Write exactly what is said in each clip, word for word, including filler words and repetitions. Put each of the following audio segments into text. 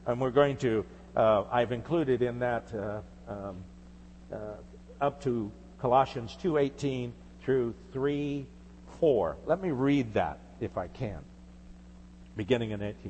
And we're going to, uh, I've included in that uh, um, uh, up to Colossians two eighteen through three four. Let me read that if I can, beginning in eighteen.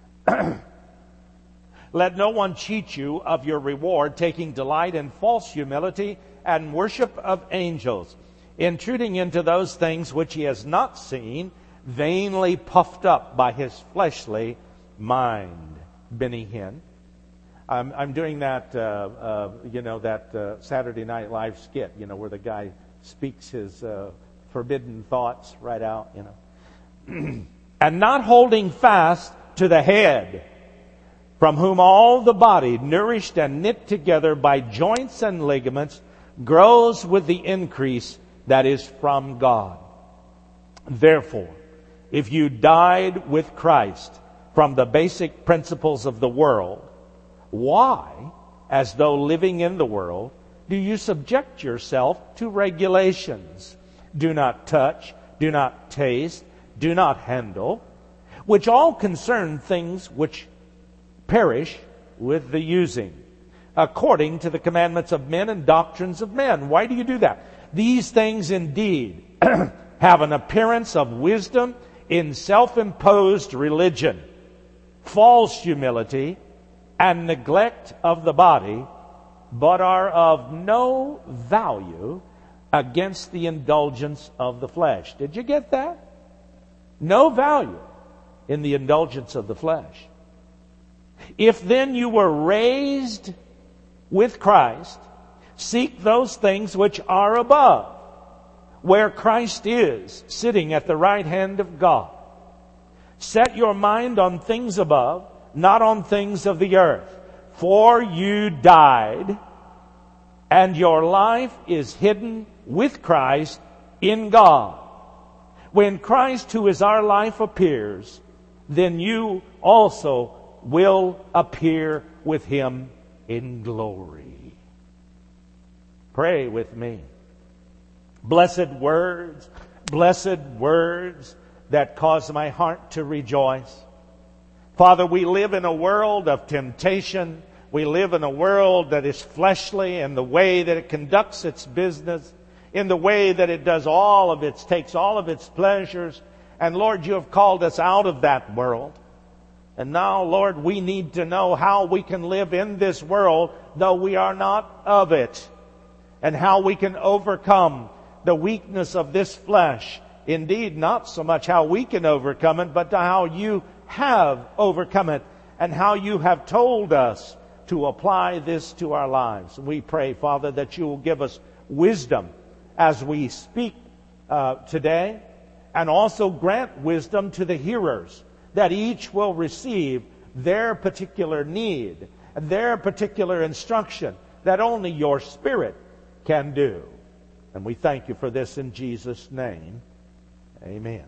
Let no one cheat you of your reward, taking delight in false humility and worship of angels, intruding into those things which he has not seen, vainly puffed up by his fleshly mind. Benny Hinn. I'm, I'm doing that, uh, uh, you know, that uh, Saturday Night Live skit, you know, where the guy speaks his uh, forbidden thoughts right out, you know. And not holding fast to the head, from whom all the body, nourished and knit together by joints and ligaments, grows with the increase that is from God. Therefore, if you died with Christ from the basic principles of the world, why, as though living in the world, do you subject yourself to regulations? Do not touch, do not taste, do not handle, which all concern things which perish with the using, according to the commandments of men and doctrines of men. Why do you do that? These things indeed have an appearance of wisdom in self-imposed religion, false humility, and neglect of the body, but are of no value against the indulgence of the flesh. Did you get that? No value in the indulgence of the flesh. If then you were raised with Christ, seek those things which are above, where Christ is, sitting at the right hand of God. Set your mind on things above, not on things of the earth. For you died, and your life is hidden with Christ in God. When Christ, who is our life, appears, then you also will appear with Him in glory. Pray with me. Blessed words, blessed words that cause my heart to rejoice. Father, we live in a world of temptation. We live in a world that is fleshly in the way that it conducts its business, in the way that it does all of its, takes all of its pleasures. And Lord, you have called us out of that world. And now, Lord, we need to know how we can live in this world, though we are not of it, and how we can overcome the weakness of this flesh. Indeed, not so much how we can overcome it, but how you have overcome it, and how you have told us to apply this to our lives. We pray, Father, that you will give us wisdom as we speak uh, today, and also grant wisdom to the hearers, that each will receive their particular need, their particular instruction, that only your Spirit can do. And we thank you for this in Jesus' name. Amen.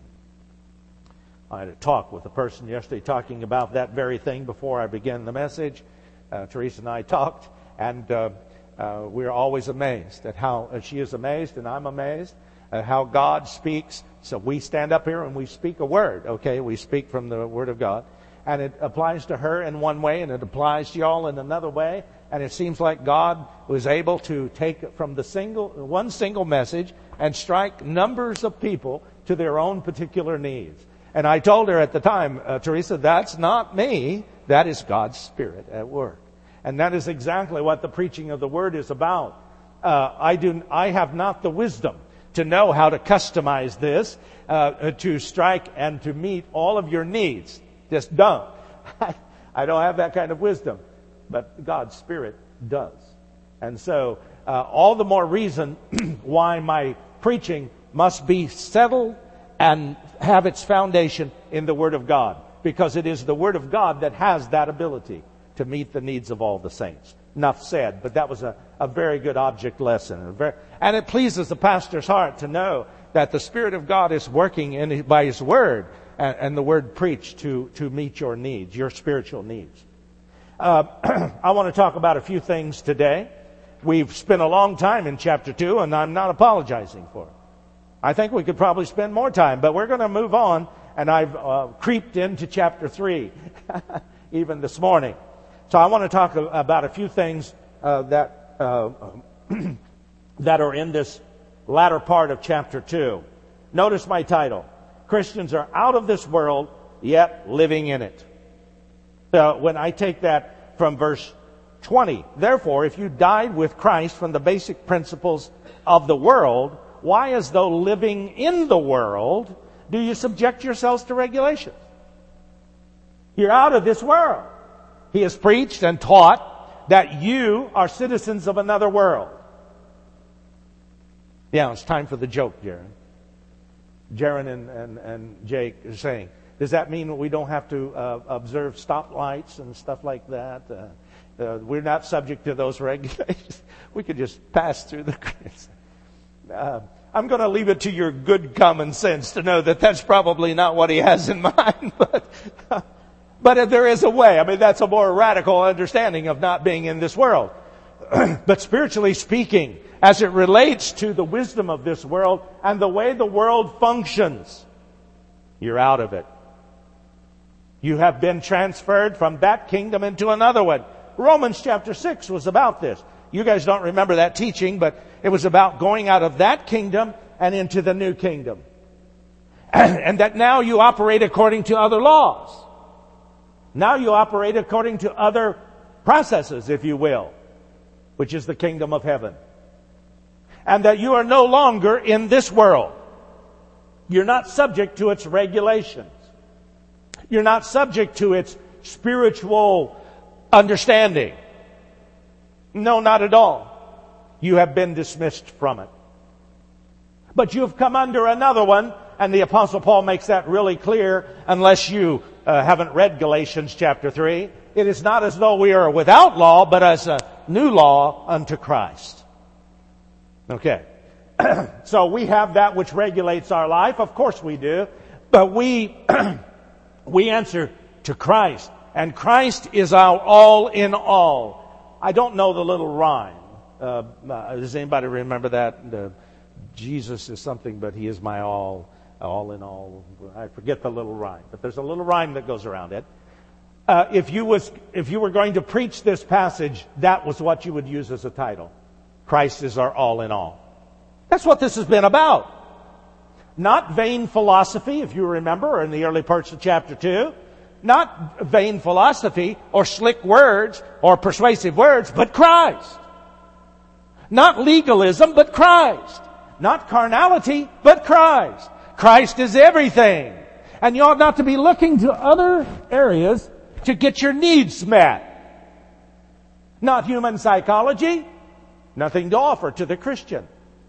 I had a talk with a person yesterday talking about that very thing before I began the message. Uh, Teresa and I talked, and uh, uh, we're always amazed at how uh, she is amazed, and I'm amazed at how God speaks. So we stand up here and we speak a word, okay? We speak from the Word of God. And it applies to her in one way, and it applies to y'all in another way. And it seems like God was able to take from the single, one single message and strike numbers of people to their own particular needs. And I told her at the time, uh, Teresa, that's not me. That is God's Spirit at work. And that is exactly what the preaching of the Word is about. Uh, I do. I have not the wisdom to know how to customize this, uh, to strike and to meet all of your needs. Just don't. I don't have that kind of wisdom. But God's Spirit does. And so, uh, all the more reason why my preaching must be settled and have its foundation in the Word of God. Because it is the Word of God that has that ability to meet the needs of all the saints. Enough said, but that was a, a very good object lesson. And, very, and it pleases the pastor's heart to know that the Spirit of God is working in, by His Word and, and the Word preached to, to meet your needs, your spiritual needs. Uh, I want to talk about a few things today. We've spent a long time in chapter two, and I'm not apologizing for it. I think we could probably spend more time, but we're going to move on, and I've uh, creeped into chapter three even this morning. So I want to talk about a few things uh, that uh, that are in this latter part of chapter two. Notice my title. Christians are out of this world, yet living in it. Uh, when I take that from verse twenty, therefore, if you died with Christ from the basic principles of the world, why, as though living in the world, do you subject yourselves to regulations? You're out of this world. He has preached and taught that you are citizens of another world. Yeah, it's time for the joke, Jaron. Jaron and, and, and Jake are saying, does that mean that we don't have to uh, observe stoplights and stuff like that? Uh, uh, we're not subject to those regulations. We could just pass through the... Uh, I'm going to leave it to your good common sense to know that that's probably not what he has in mind. But, uh, but there is a way. I mean, that's a more radical understanding of not being in this world. But spiritually speaking, as it relates to the wisdom of this world and the way the world functions, you're out of it. You have been transferred from that kingdom into another one. Romans chapter six was about this. You guys don't remember that teaching, but it was about going out of that kingdom and into the new kingdom. And that now you operate according to other laws. Now you operate according to other processes, if you will, which is the kingdom of heaven. And that you are no longer in this world. You're not subject to its regulations. You're not subject to its spiritual understanding. No, not at all. You have been dismissed from it. But you've come under another one, and the Apostle Paul makes that really clear, unless you uh, haven't read Galatians chapter three. It is not as though we are without law, but as a new law unto Christ. Okay. So we have that which regulates our life. Of course we do. But we, we answer to Christ. And Christ is our all in all. I don't know the little rhyme. Uh, does anybody remember that? Uh, Jesus is something, but He is my all, all in all. I forget the little rhyme. But there's a little rhyme that goes around it. Uh, if you was, if you were going to preach this passage, that was what you would use as a title. Christ is our all in all. That's what this has been about. Not vain philosophy, if you remember, in the early parts of chapter two. Not vain philosophy or slick words or persuasive words, but Christ. Not legalism, but Christ. Not carnality, but Christ. Christ is everything. And you ought not to be looking to other areas to get your needs met. Not human psychology. Nothing to offer to the Christian.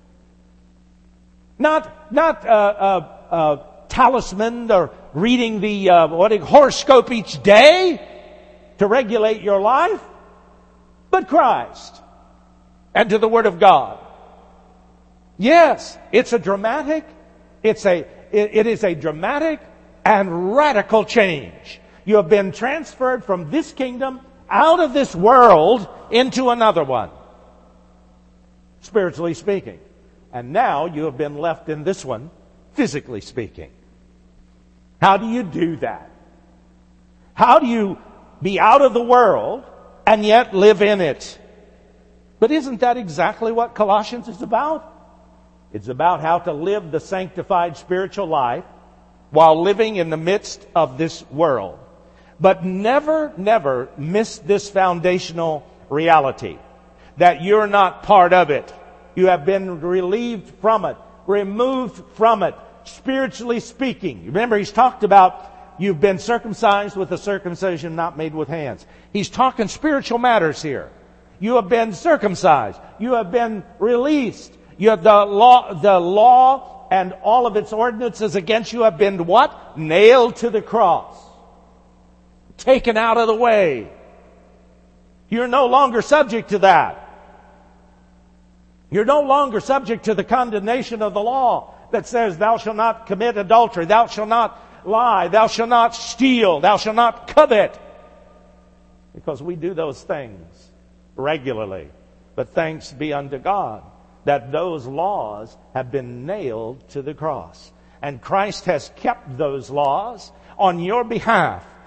Not not uh, uh, uh, talisman or reading the uh, what horoscope each day to regulate your life, but Christ and to the Word of God. Yes, it's a dramatic. It's a it, it is a dramatic and radical change. You have been transferred from this kingdom out of this world into another one. Spiritually speaking. And now you have been left in this one, physically speaking. How do you do that? How do you be out of the world and yet live in it? But isn't that exactly what Colossians is about? It's about how to live the sanctified spiritual life while living in the midst of this world. But never, never miss this foundational reality. That you're not part of it. You have been relieved from it, removed from it, spiritually speaking. Remember, he's talked about you've been circumcised with a circumcision not made with hands. He's talking spiritual matters here. You have been circumcised. You have been released. You have the law, the law and all of its ordinances against you have been what? Nailed to the cross. Taken out of the way. You're no longer subject to that. You're no longer subject to the condemnation of the law that says, thou shalt not commit adultery, thou shalt not lie, thou shalt not steal, thou shalt not covet. Because we do those things regularly. But thanks be unto God that those laws have been nailed to the cross. And Christ has kept those laws on your behalf.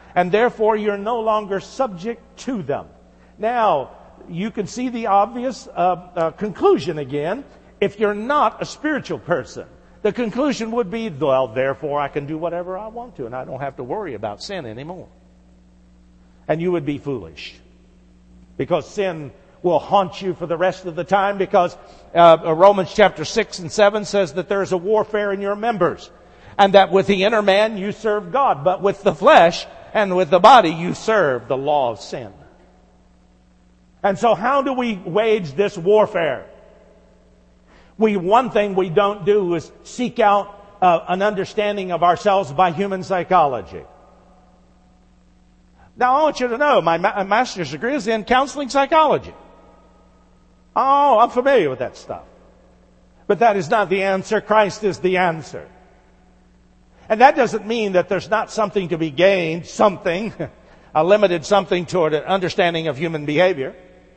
and therefore you're no longer subject to them. Now, you can see the obvious uh, uh, conclusion again. If you're not a spiritual person, the conclusion would be, well, therefore I can do whatever I want to, and I don't have to worry about sin anymore. And you would be foolish, because sin will haunt you for the rest of the time, because uh, Romans chapter six and seven says that there is a warfare in your members, and that with the inner man you serve God, but with the flesh and with the body you serve the law of sin. And so how do we wage this warfare? We, one thing we don't do is seek out uh, an understanding of ourselves by human psychology. Now, I want you to know, my ma- master's degree is in counseling psychology. Oh, I'm familiar with that stuff. But that is not the answer. Christ is the answer. And that doesn't mean that there's not something to be gained, something, a limited something toward an understanding of human behavior.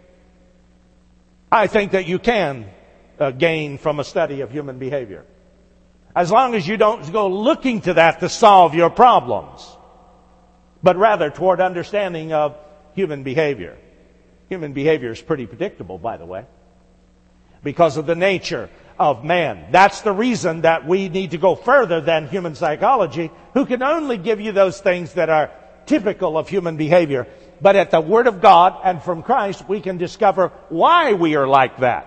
I think that you can uh, gain from a study of human behavior, as long as you don't go looking to that to solve your problems, but rather toward understanding of human behavior. Human behavior is pretty predictable, by the way, because of the nature of man. That's the reason that we need to go further than human psychology, who can only give you those things that are typical of human behavior. But at the Word of God and from Christ, we can discover why we are like that.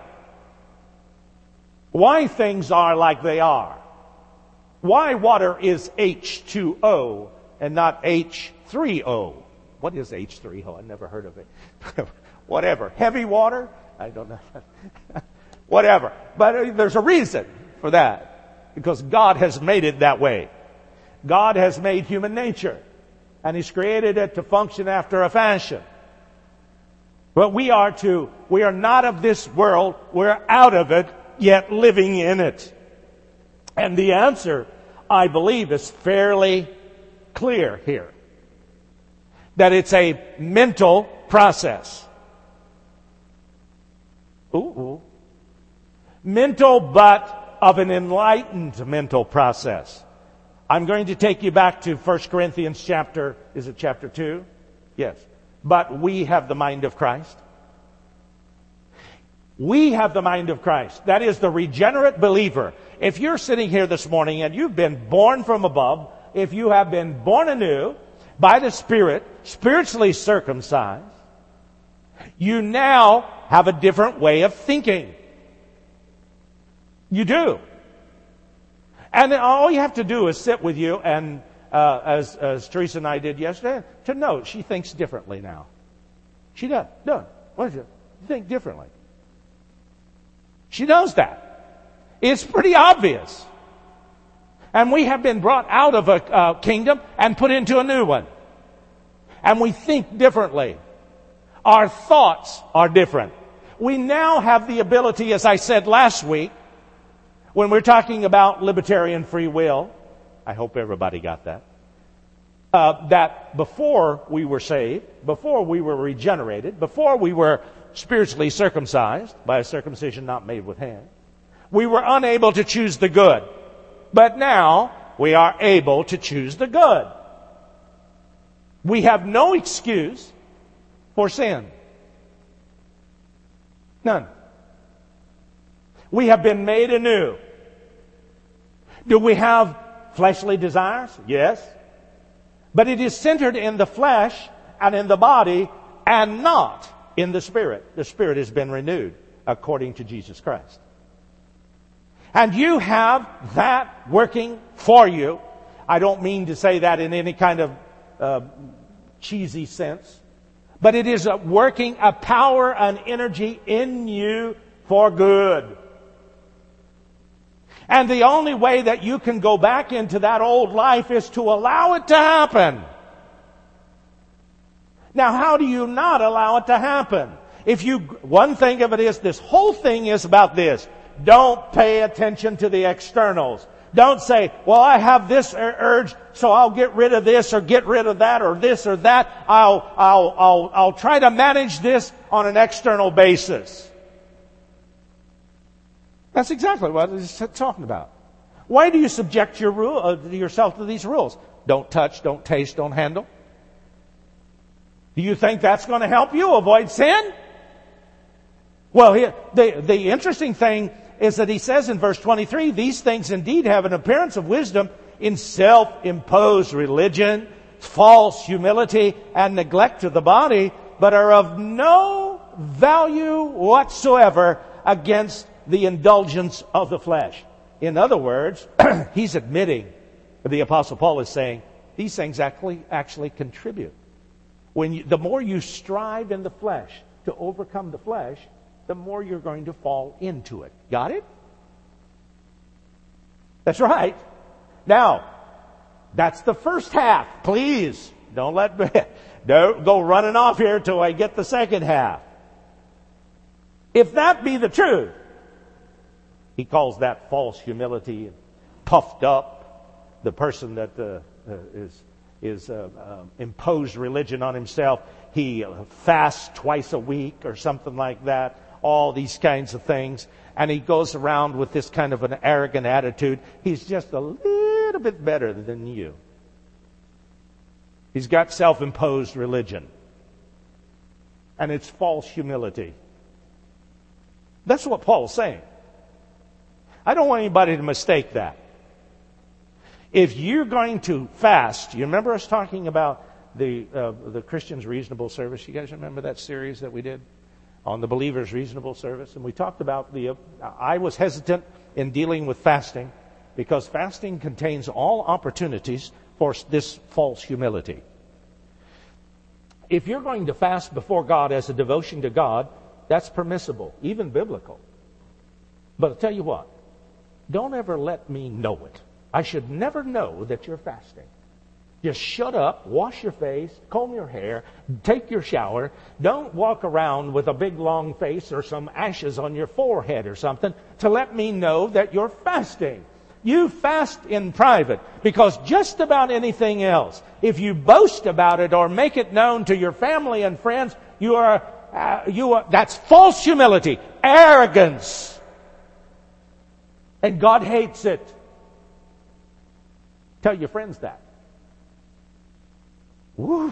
Why things are like they are. Why water is H two O and not H three O. What is H three O? I've never heard of it. Whatever. Heavy water? I don't know. Whatever. But there's a reason for that. Because God has made it that way. God has made human nature. And He's created it to function after a fashion. But we are to, we are not of this world. We're out of it, yet living in it. And the answer, I believe, is fairly clear here. That it's a mental process. Ooh, ooh. Mental, but of an enlightened mental process. I'm going to take you back to First Corinthians chapter, is it chapter two? Yes. But we have the mind of Christ. We have the mind of Christ. That is the regenerate believer. If you're sitting here this morning and you've been born from above, if you have been born anew by the Spirit, spiritually circumcised, you now have a different way of thinking. You do. And all you have to do is sit with you, and uh, as, as Teresa and I did yesterday, to know she thinks differently now. She does. No, what is it? You think differently. She knows that. It's pretty obvious. And we have been brought out of a uh, kingdom and put into a new one. And we think differently. Our thoughts are different. We now have the ability, as I said last week, when we're talking about libertarian free will, I hope everybody got that, uh, that before we were saved, before we were regenerated, before we were spiritually circumcised by a circumcision not made with hands, we were unable to choose the good. But now we are able to choose the good. We have no excuse for sin. None. We have been made anew. Do we have fleshly desires? Yes. But it is centered in the flesh and in the body and not in the Spirit. The Spirit has been renewed according to Jesus Christ. And you have that working for you. I don't mean to say that in any kind of uh, cheesy sense. But it is a working a power and energy in you for good. And the only way that you can go back into that old life is to allow it to happen. Now, how do you not allow it to happen? If you, one thing of it is, this whole thing is about this. Don't pay attention to the externals. Don't say, well, I have this urge, so I'll get rid of this or get rid of that or this or that. I'll, I'll, I'll, I'll try to manage this on an external basis. That's exactly what it's talking about. Why do you subject your rule, uh, yourself to these rules? Don't touch, don't taste, don't handle. Do you think that's going to help you avoid sin? Well, he, the, the interesting thing is that he says in verse twenty-three, these things indeed have an appearance of wisdom in self-imposed religion, false humility, and neglect of the body, but are of no value whatsoever against the indulgence of the flesh. In other words, he's admitting, the Apostle Paul is saying, these things actually, actually contribute. When you, the more you strive in the flesh to overcome the flesh, the more you're going to fall into it. Got it? That's right. Now, that's the first half. Please, don't let me, don't go running off here till I get the second half. If that be the truth, he calls that false humility, puffed up, the person that uh, uh, is is uh, uh, imposed religion on himself. He uh, fasts twice a week or something like that. All these kinds of things. And he goes around with this kind of an arrogant attitude. He's just a little bit better than you. He's got self-imposed religion. And it's false humility. That's what Paul's saying. I don't want anybody to mistake that. If you're going to fast, you remember us talking about the uh, the Christian's reasonable service? You guys remember that series that we did on the believer's reasonable service? And we talked about the, uh, I was hesitant in dealing with fasting because fasting contains all opportunities for this false humility. If you're going to fast before God as a devotion to God, that's permissible, even biblical. But I'll tell you what, don't ever let me know it. I should never know that you're fasting. Just shut up, wash your face, comb your hair, take your shower. Don't walk around with a big long face or some ashes on your forehead or something to let me know that you're fasting. You fast in private, because just about anything else, if you boast about it or make it known to your family and friends, you are, uh, you are, that's false humility, arrogance. And God hates it. Tell your friends that. Woo.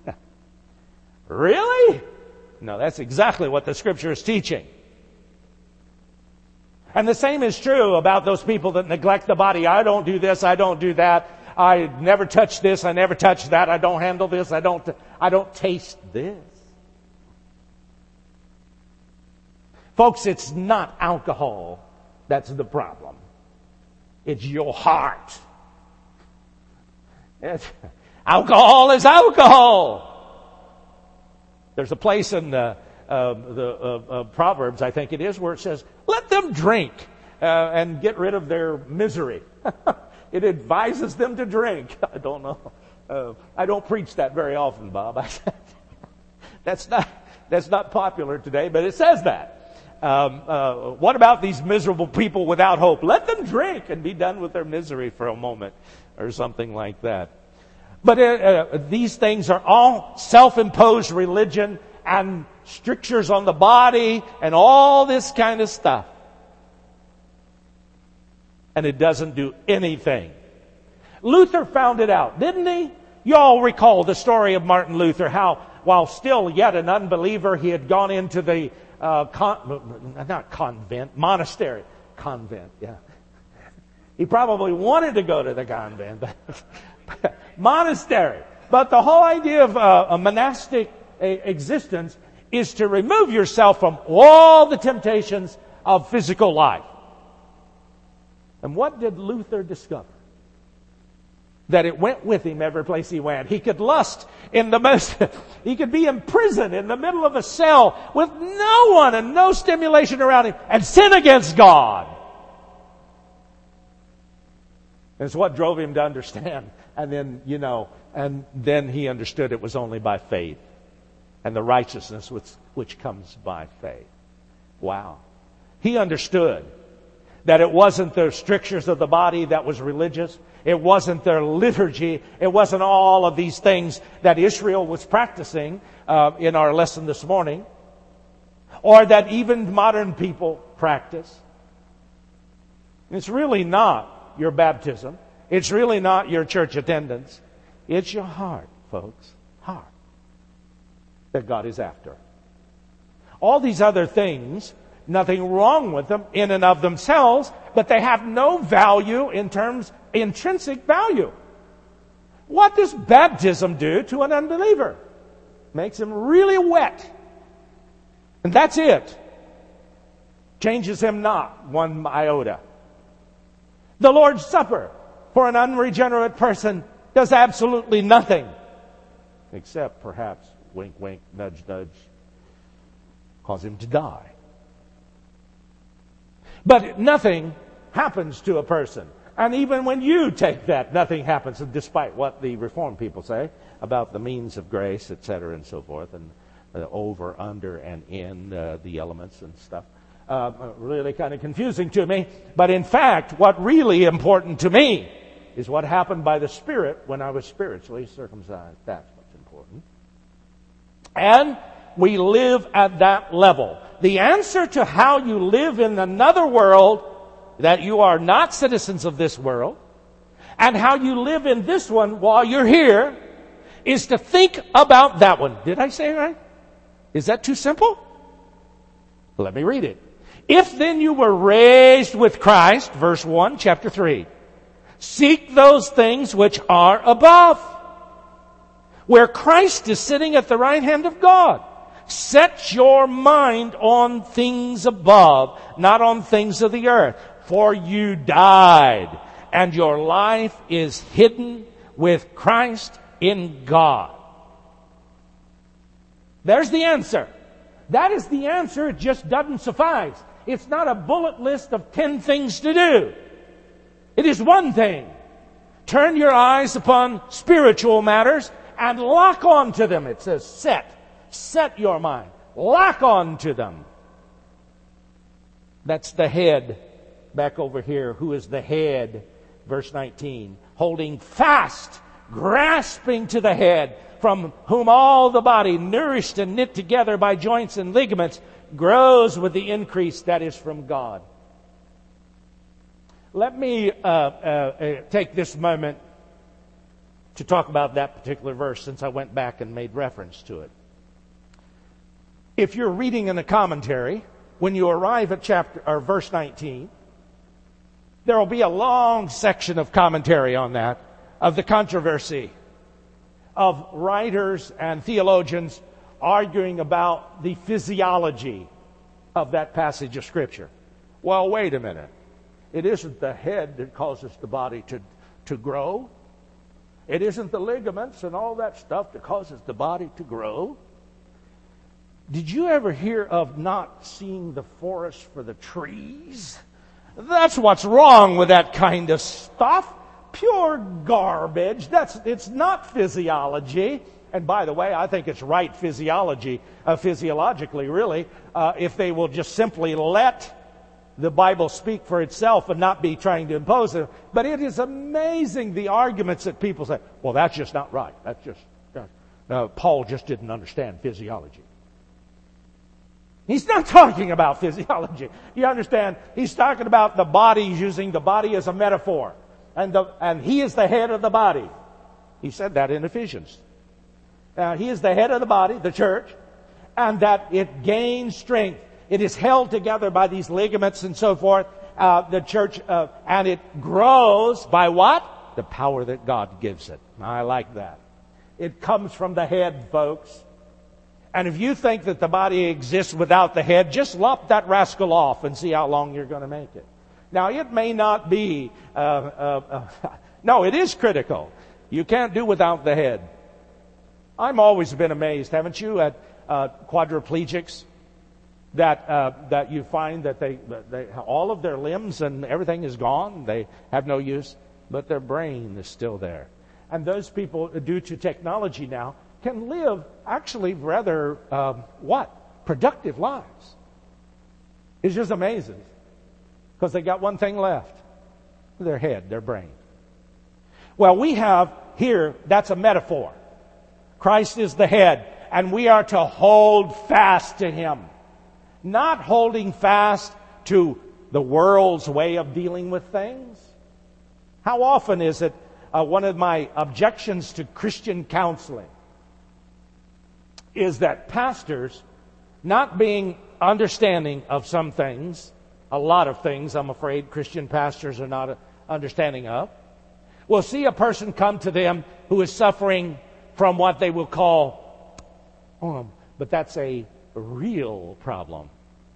Really? No, that's exactly what the Scripture is teaching. And the same is true about those people that neglect the body. I don't do this, I don't do that. I never touch this, I never touch that. I don't handle this, I don't I don't taste this. Folks, it's not alcohol that's the problem. It's your heart. It's, alcohol is alcohol. There's a place in the, uh, the uh, uh, Proverbs, I think it is, where it says, let them drink uh, and get rid of their misery. It advises them to drink. I don't know. Uh, I don't preach that very often, Bob. that's not that's not popular today, but it says that. Um, uh, what about these miserable people without hope? Let them drink and be done with their misery for a moment, or something like that. But uh, uh, these things are all self-imposed religion and strictures on the body and all this kind of stuff. And it doesn't do anything. Luther found it out, didn't he? You all recall the story of Martin Luther, how while still yet an unbeliever, he had gone into the uh, con- not convent, monastery. Convent, yeah. He probably wanted to go to the convent, but monastery. But the whole idea of uh, a monastic uh, existence is to remove yourself from all the temptations of physical life. And what did Luther discover? That it went with him every place he went. He could lust in the most, he could be imprisoned in the middle of a cell with no one and no stimulation around him and sin against God. It's what drove him to understand. And then, you know, and then he understood it was only by faith and the righteousness which, which comes by faith. Wow. He understood that it wasn't the strictures of the body that was religious. It wasn't their liturgy. It wasn't all of these things that Israel was practicing uh, in our lesson this morning, or that even modern people practice. It's really not your baptism. It's really not your church attendance. It's your heart, folks. Heart. that God is after. All these other things, nothing wrong with them in and of themselves, but they have no value in terms, intrinsic value. What does baptism do to an unbeliever? Makes him really wet. And that's it. Changes him not one iota. The Lord's Supper for an unregenerate person does absolutely nothing. Except perhaps, wink, wink, nudge, nudge, cause him to die. But nothing happens to a person. And even when you take that, nothing happens, despite what the Reformed people say about the means of grace, et cetera, and so forth, and uh, over, under, and in uh, the elements and stuff. Uh, really kind of confusing to me. But in fact, what really important to me is what happened by the Spirit when I was spiritually circumcised. That's what's important. And we live at that level. The answer to how you live in another world, that you are not citizens of this world, and how you live in this one while you're here, is to think about that one. Did I say it right? Is that too simple? Let me read it. If then you were raised with Christ, verse one, chapter three, seek those things which are above, where Christ is sitting at the right hand of God. Set your mind on things above, not on things of the earth. For you died, and your life is hidden with Christ in God. There's the answer. That is the answer. It just doesn't suffice. It's not a bullet list of ten things to do. It is one thing. Turn your eyes upon spiritual matters and lock on to them. It says set. Set your mind. Lock on to them. That's the head back over here. Who is the head? Verse nineteen. Holding fast, grasping to the head, from whom all the body, nourished and knit together by joints and ligaments, grows with the increase that is from God. Let me uh, uh, uh, take this moment to talk about that particular verse, since I went back and made reference to it. If you're reading in the commentary, when you arrive at chapter or verse nineteen, there will be a long section of commentary on that, of the controversy of writers and theologians arguing about the physiology of that passage of Scripture. Well, wait a minute. It isn't the head that causes the body to, to grow. It isn't the ligaments and all that stuff that causes the body to grow. Did you ever hear of not seeing the forest for the trees? That's what's wrong with that kind of stuff. Pure garbage. That's, it's not physiology. And by the way, I think it's right physiology, uh, physiologically really, uh, if they will just simply let the Bible speak for itself and not be trying to impose it. But it is amazing the arguments that people say, well, that's just not right. That's just, uh, Paul just didn't understand physiology. He's not talking about physiology. You understand? He's talking about the body. He's using the body as a metaphor. And, the, and he is the head of the body. He said that in Ephesians. Uh, he is the head of the body, the church, and that it gains strength. It is held together by these ligaments and so forth, uh, the church, uh, and it grows by what? The power that God gives it. I like that. It comes from the head, folks. And if you think that the body exists without the head, just lop that rascal off and see how long you're going to make it. Now, it may not be, uh, uh, uh, no, it is critical. You can't do without the head. I've always been amazed, haven't you, at uh, quadriplegics, that uh, that you find that they, they all of their limbs and everything is gone. They have no use, but their brain is still there. And those people, due to technology now, can live actually rather, um, what? Productive lives. It's just amazing. Because they got one thing left. Their head, their brain. Well, we have here, that's a metaphor. Christ is the head, and we are to hold fast to Him. Not holding fast to the world's way of dealing with things. How often is it uh, one of my objections to Christian counseling is that pastors, not being understanding of some things, a lot of things, I'm afraid, Christian pastors are not understanding of, will see a person come to them who is suffering from what they will call, oh, but that's a real problem.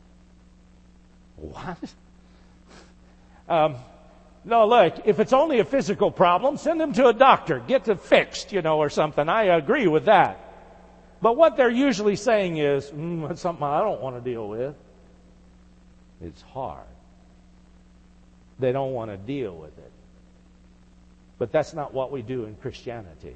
What? Um, no, look, if it's only a physical problem, send them to a doctor. Get it fixed, you know, or something. I agree with that. But what they're usually saying is, mm, that's something I don't want to deal with. It's hard. They don't want to deal with it. But that's not what we do in Christianity.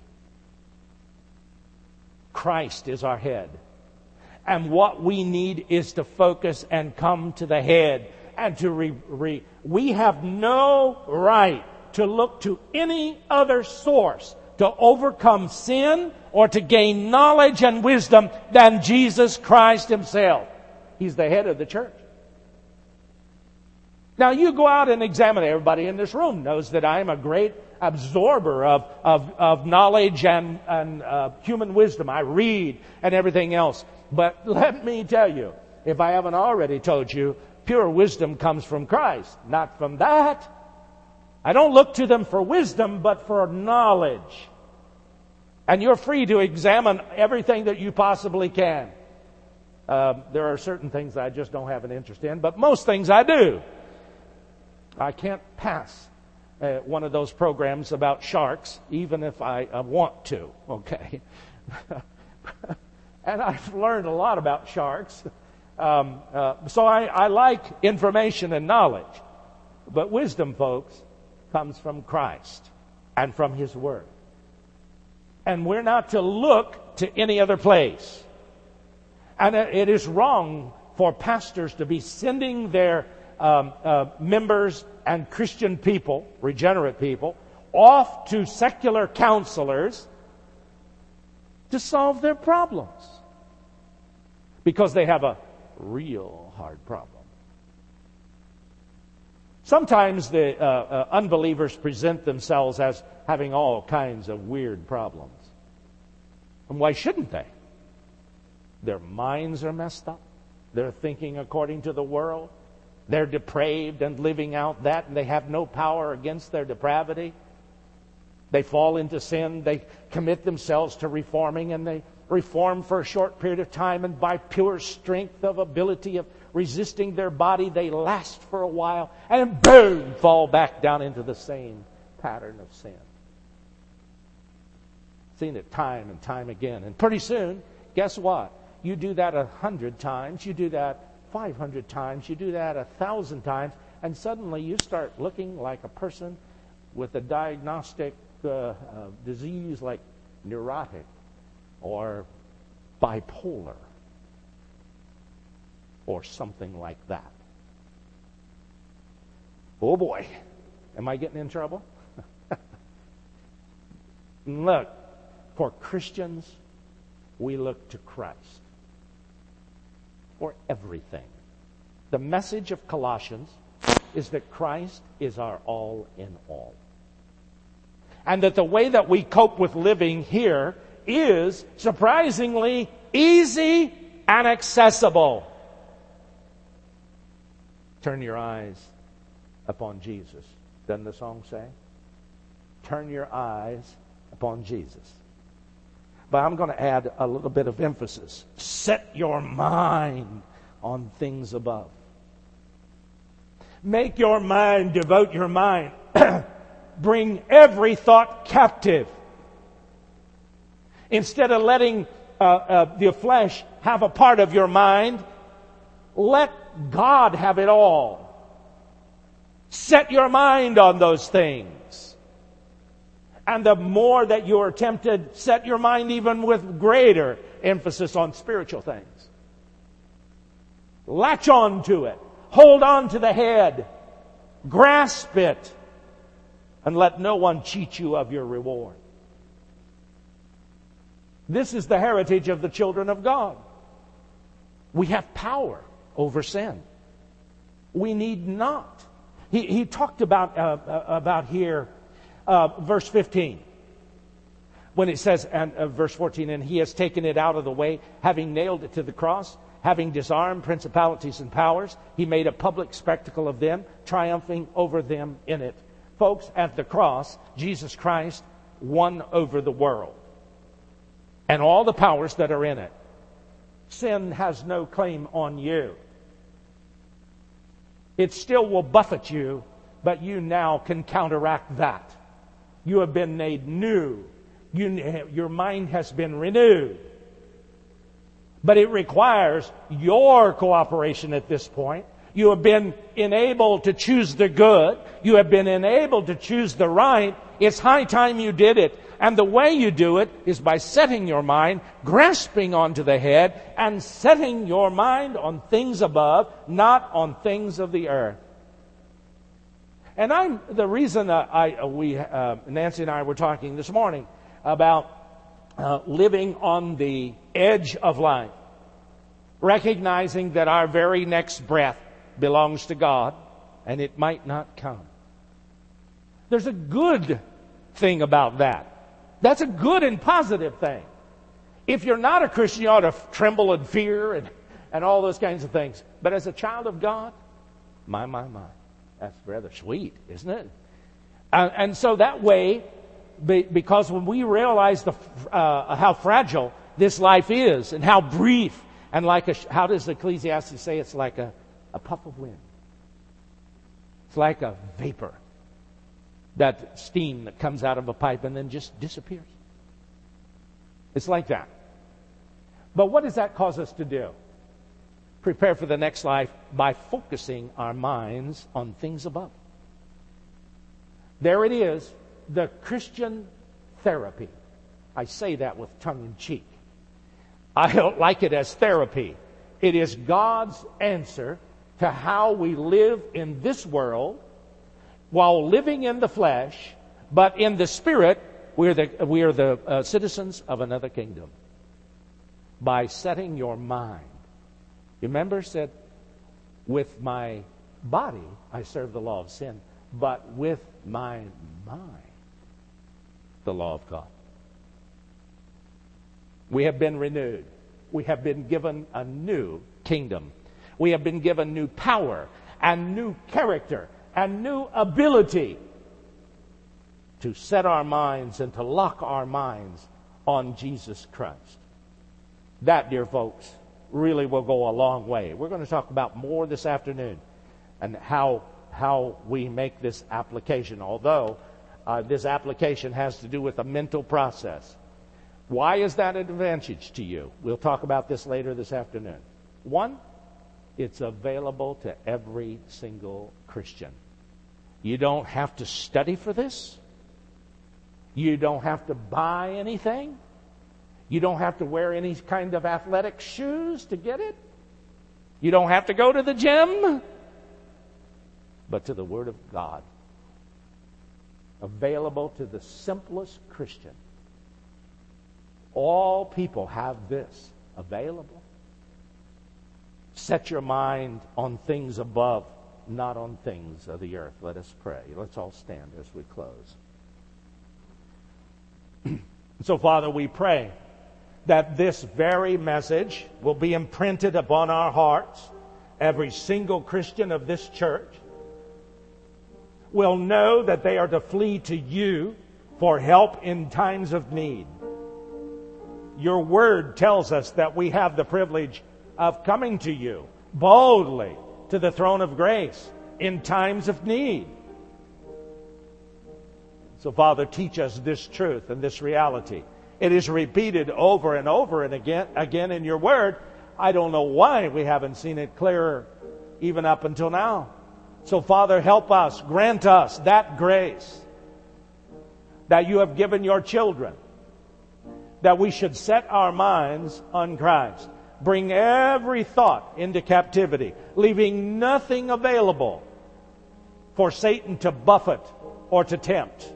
Christ is our head. And what we need is to focus and come to the head. And to re, re, we have no right to look to any other source to overcome sin or to gain knowledge and wisdom than Jesus Christ Himself. He's the head of the church. Now you go out and examine. Everybody in this room knows that I am a great absorber of, of, of knowledge and, and uh, human wisdom. I read and everything else. But let me tell you, if I haven't already told you, pure wisdom comes from Christ, not from that. I don't look to them for wisdom, but for knowledge. And you're free to examine everything that you possibly can. Uh, there are certain things I just don't have an interest in, but most things I do. I can't pass uh, one of those programs about sharks, even if I uh, want to, okay? And I've learned a lot about sharks. Um, uh, so I, I like information and knowledge. But wisdom, folks, comes from Christ and from His Word. And we're not to look to any other place. And it is wrong for pastors to be sending their um, uh, members and Christian people, regenerate people, off to secular counselors to solve their problems. Because they have a real hard problem. Sometimes the uh, uh, unbelievers present themselves as having all kinds of weird problems. And why shouldn't they? Their minds are messed up. They're thinking according to the world. They're depraved and living out that, and they have no power against their depravity. They fall into sin. They commit themselves to reforming, and they reform for a short period of time, and by pure strength of ability of resisting their body, they last for a while, and boom, fall back down into the same pattern of sin. Seen it time and time again. And pretty soon, guess what? You do that a hundred times, you do that five hundred times, you do that a thousand times, and suddenly you start looking like a person with a diagnostic uh, uh, disease like neurotic or bipolar or something like that. Oh boy, am I getting in trouble? Look, for Christians, we look to Christ for everything. The message of Colossians is that Christ is our all in all. And that the way that we cope with living here is surprisingly easy and accessible. Turn your eyes upon Jesus. Doesn't the song say? Turn your eyes upon Jesus. But I'm going to add a little bit of emphasis. Set your mind on things above. Make your mind, devote your mind. Bring every thought captive. Instead of letting uh, uh, the flesh have a part of your mind, let God have it all. Set your mind on those things. And the more that you are tempted, set your mind even with greater emphasis on spiritual things. Latch on to it. Hold on to the head. Grasp it. And let no one cheat you of your reward. This is the heritage of the children of God. We have power over sin. We need not. He, he talked about, uh, about here, uh, verse fifteen. When it says, and uh, verse fourteen, and he has taken it out of the way, having nailed it to the cross, having disarmed principalities and powers, he made a public spectacle of them, triumphing over them in it. Folks, at the cross, Jesus Christ won over the world and all the powers that are in it. Sin has no claim on you. It still will buffet you, but you now can counteract that. You have been made new. You, your mind has been renewed. But it requires your cooperation at this point. You have been enabled to choose the good. You have been enabled to choose the right. It's high time you did it. And the way you do it is by setting your mind, grasping onto the head, and setting your mind on things above, not on things of the earth. And I'm the reason that I we uh, Nancy and I were talking this morning about uh, living on the edge of life, recognizing that our very next breath belongs to God, and it might not come. There's a good thing about that. That's a good and positive thing. If you're not a Christian, you ought to tremble and fear and, and all those kinds of things. But as a child of God, my, my, my, that's rather sweet, isn't it? Uh, and so that way, be, because when we realize the uh, how fragile this life is and how brief, and like a, how does Ecclesiastes say it's like a, a puff of wind? It's like a vapor. That steam that comes out of a pipe and then just disappears. It's like that. But what does that cause us to do? Prepare for the next life by focusing our minds on things above. There it is, the Christian therapy. I say that with tongue in cheek. I don't like it as therapy. It is God's answer to how we live in this world while living in the flesh, but in the spirit, we're the, we are the uh, citizens of another kingdom. By setting your mind. You remember it said, with my body I serve the law of sin, but with my mind, the law of God. We have been renewed. We have been given a new kingdom. We have been given new power and new character and new ability to set our minds and to lock our minds on Jesus Christ. That, dear folks, really will go a long way. We're going to talk about more this afternoon and how how we make this application, although uh, this application has to do with a mental process. Why is that an advantage to you? We'll talk about this later this afternoon. One, it's available to every single Christian. You don't have to study for this. You don't have to buy anything. You don't have to wear any kind of athletic shoes to get it. You don't have to go to the gym. But to the Word of God. Available to the simplest Christian. All people have this available. Set your mind on things above, not on things of the earth. Let us pray. Let's all stand as we close. So, Father, we pray that this very message will be imprinted upon our hearts. Every single Christian of this church will know that they are to flee to you for help in times of need. Your word tells us that we have the privilege of coming to you boldly to the throne of grace in times of need. So, Father, teach us this truth and this reality. It is repeated over and over and again, again in your word. I don't know why we haven't seen it clearer even up until now. So, Father, help us, grant us that grace that you have given your children, that we should set our minds on Christ. Bring every thought into captivity, leaving nothing available for Satan to buffet or to tempt.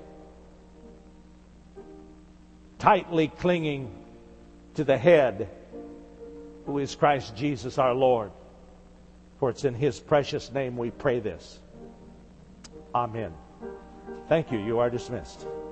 Tightly clinging to the head, who is Christ Jesus our Lord. For it's in His precious name we pray this. Amen. Thank you. You are dismissed.